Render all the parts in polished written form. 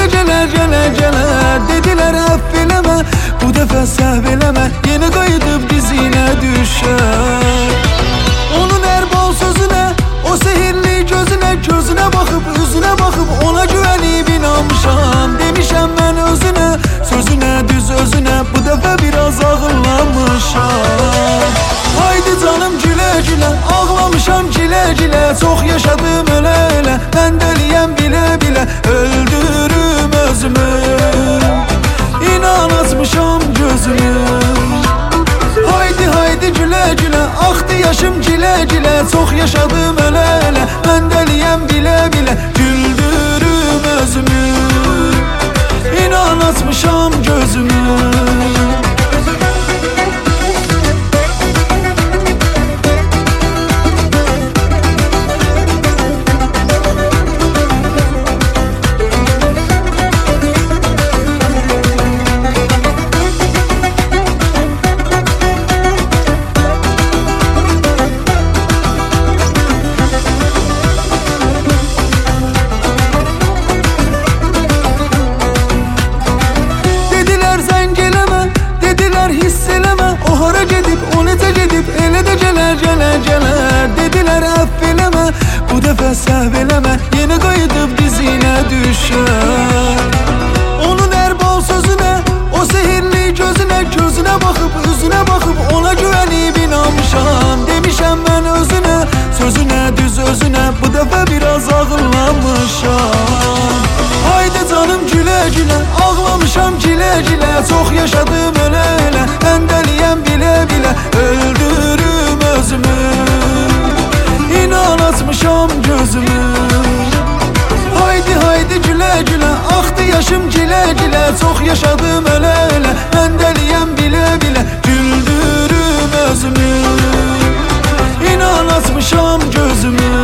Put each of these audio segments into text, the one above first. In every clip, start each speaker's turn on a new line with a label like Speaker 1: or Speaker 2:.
Speaker 1: Elədəcələr, gələr dedilər əff eləmə, bu dəfə səhv eləmə, yenə qayıdıb dizinə düşər. Onun ərbal sözünə, o sehirli gözünə, gözünə baxıb, üzünə baxıb, ona güvənib inanmışam. Demişəm mən özünə, sözünə, düz özünə, bu dəfə biraz ağırlanmışam. Haydi canım gülə gülə, ağlamışam gilə gilə, çox yaşadım ölə ölə, mən dəliyəm bilə bilə, öldürüm özümü, inan açmışam gözümü. Haydi haydi gülə gülə, axdı yaşım gilə gilə, çox yaşadım ölə ölə, mən dəliyəm bilə bilə, güldürüm özümü, inan açmışam gözümü. Gələr dedilər əff eləmə, bu dəfə səhv eləmə, yenə qayıdıb dizinə düşər. Onun ərbal sözünə, o sehirli gözünə, gözünə baxıb, üzünə baxıb, ona güvənib inanmışam. Demişəm mən özünə, sözünə, düz özünə, bu dəfə biraz ağırlanmışam. Haydi canım gülə gülə, ağlamışam gilə gilə, çox yaşadım ölə ölə, mən dəliyəm bilə bilə, öldürüm özümü, inan açmışam gözümü. Haydi haydi gülə gülə, axdı yaşım gilə gilə, çox yaşadım ölə ölə, mən dəliyəm bilə bilə, güldürüm özümü, inan açmışam gözümü.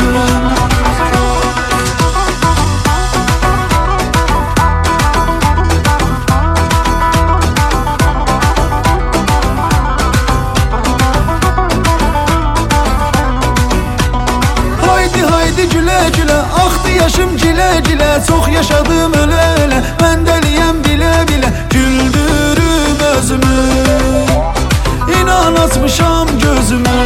Speaker 1: Haydi gülə gülə, axdı yaşım gilə gilə, çox yaşadım ölə ölə, mən dəliyəm bilə bilə, güldürüm özümü, inan açmışam gözümü.